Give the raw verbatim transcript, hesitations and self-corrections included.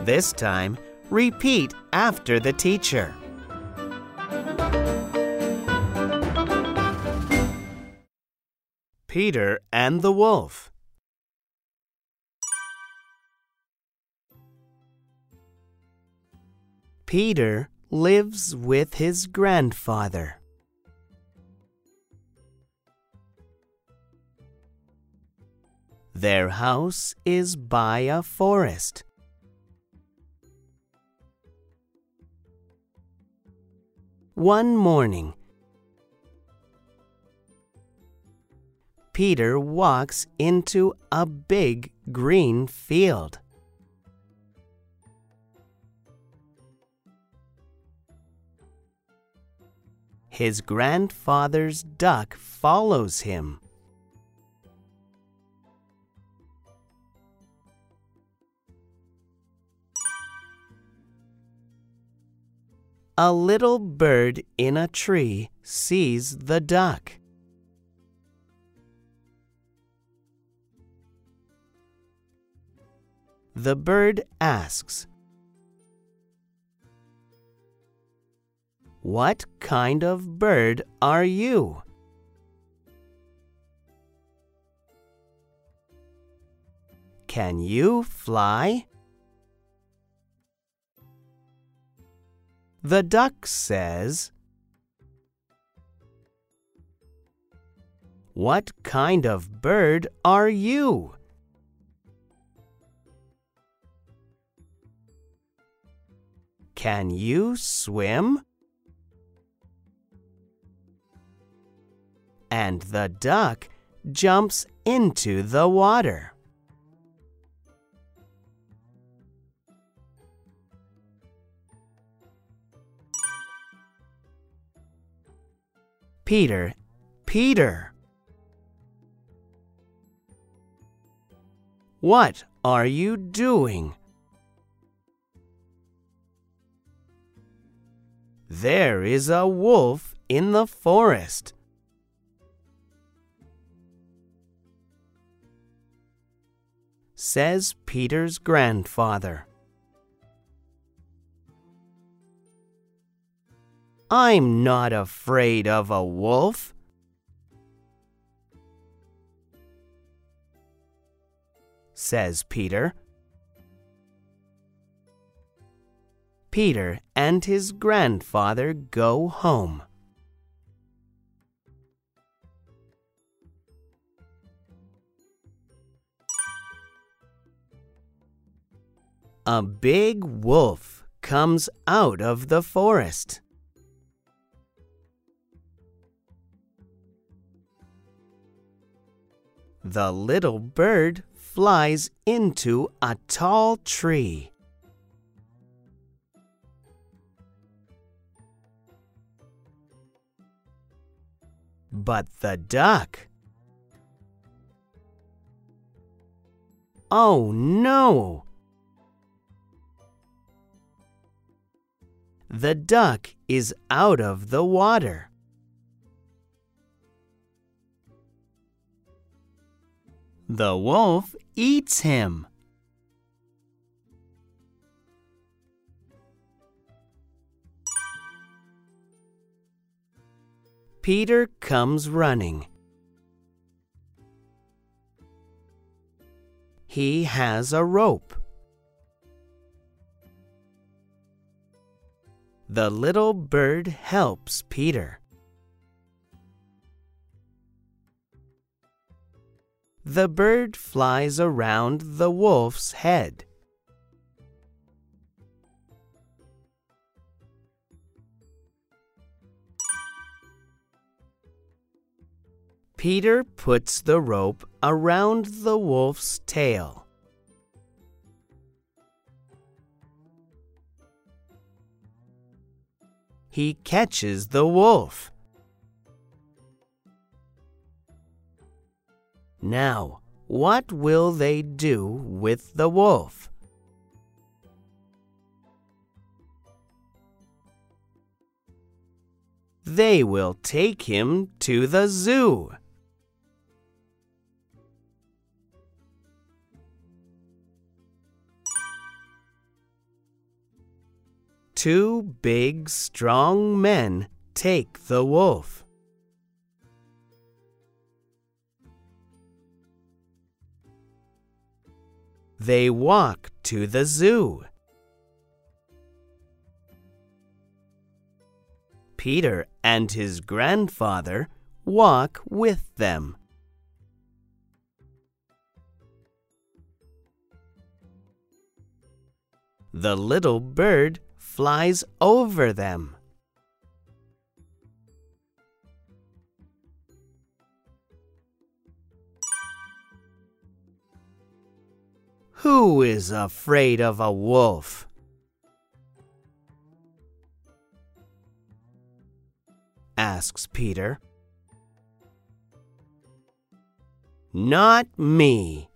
This time, repeat after the teacher. Peter and the Wolf. Peter lives with his grandfather. Their house is by a forest. One morning, Peter walks into a big green field. His grandfather's duck follows him. A little bird in a tree sees the duck. The bird asks, "What kind of bird are you?" "Can you fly?" The duck says, "What kind of bird are you?" "Can you swim?" And the duck jumps into the water. Peter, Peter! What are you doing? There is a wolf in the forest. Says Peter's grandfather. I'm not afraid of a wolf. Says Peter. Peter and his grandfather go home. A big wolf comes out of the forest. The little bird flies into a tall tree. But the duck... Oh no! The duck is out of the water. The wolf eats him. Peter comes running. He has a rope. The little bird helps Peter. The bird flies around the wolf's head. Peter puts the rope around the wolf's tail. He catches the wolf. Now, what will they do with the wolf? They will take him to the zoo. Two big, strong men take the wolf. They walk to the zoo. Peter and his grandfather walk with them. The little bird flies over them. Who is afraid of a wolf? Asks Peter. Not me,